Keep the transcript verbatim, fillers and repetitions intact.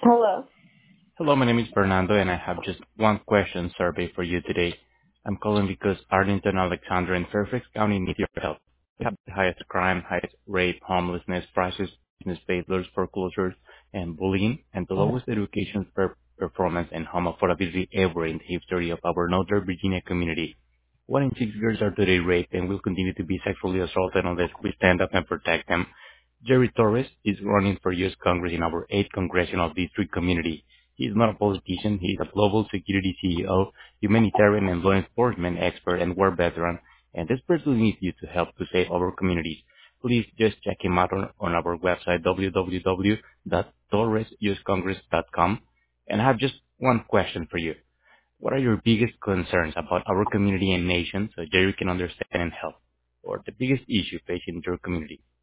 Hello. Hello, my name is Fernando, and I have just one question survey for you today. I'm calling because Arlington, Alexander, and Fairfax County need your help. We have the highest crime, highest rape, homelessness, prices, business failures, foreclosures, and bullying, and the lowest education per performance and home affordability ever in the history of our Northern Virginia community. One in six girls are today raped and will continue to be sexually assaulted unless we stand up and protect them. Jerry Torres is running for U S. Congress in our eighth Congressional District community. He is not a politician. He is a global security C E O, humanitarian and law enforcement expert, and war veteran, and desperately needs you to help to save our communities. Please just check him out on, on our website, w w w dot torres u s congress dot com. And I have just one question for you. What are your biggest concerns about our community and nation so Jerry can understand and help? Or the biggest issue facing your community?